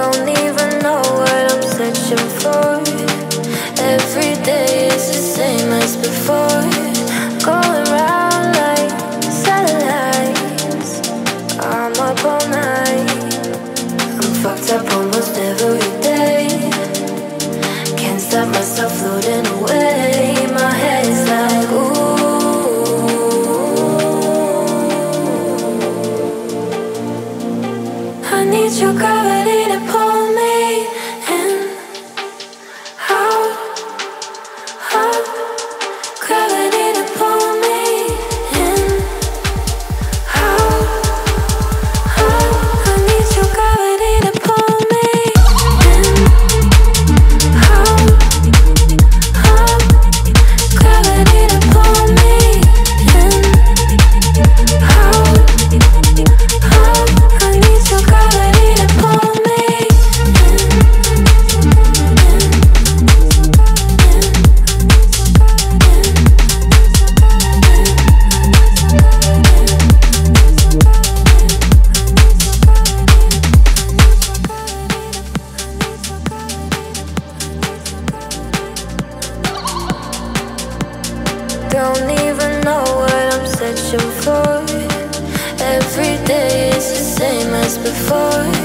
Don't even know what I'm searching for. Every day is the same as before. Going round like satellites. I'm up all night. I'm fucked up almost every day. Can't stop myself floating away. My head's like ooh. I need your gravity to pull me in, out, up. Gravity to pull me in, out, up. I need your gravity to pull me in, out, up. Gravity to pull me in, out, up. I need your gravity to pull me Don't even know what I'm searching for. Every day is the same as before.